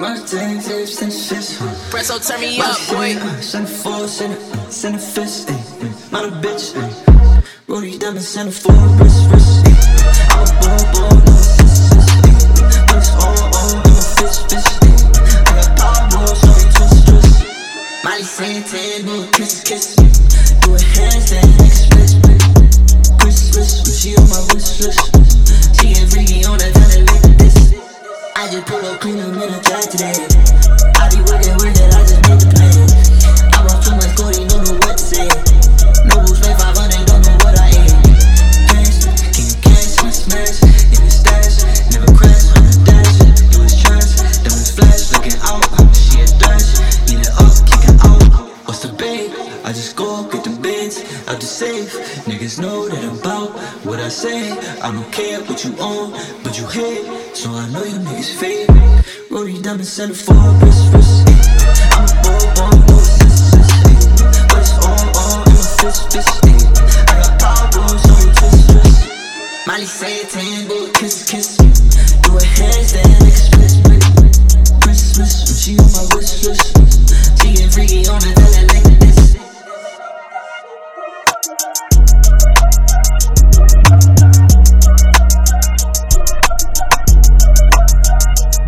my things, lips and shit. Presso, turn me up, boy. Send a four, send a fist, ayy. Not a bitch, ayy. Rollie diamonds, send a four, wrist, ayy. I'm a ball, no assistance, ayy. But it's all in my fist, ayy. I got power, so you twist. Miley saying 10, do a kiss. Do a handstand, make a split. Christmas, when she on my wish list. She get freaky on that time like this. I just pull up, clean up in a track today. I be working, I just make the plan. I bought too much gold, don't know what to say. No boots, pay 500, don't know what I ate. Hands, king cash, my smash, in the stash. Never crash on the dash, it was trash. Then was flash, looking out, she a dash. Eat it up, kick it out. What's the bait? I just go get the bins out the safe. Niggas know that I'm about what I say. I don't care what you own, but you hate, so I know you niggas fake. Rollie diamonds, send a four, wrist. I'm a ball, no assistance, but it's all in my fist, I got power, so you twist. Miley say 10, do a kiss. Do a handstand, make a split. Christmas, when she on my wish list. She get freaky on it, like this.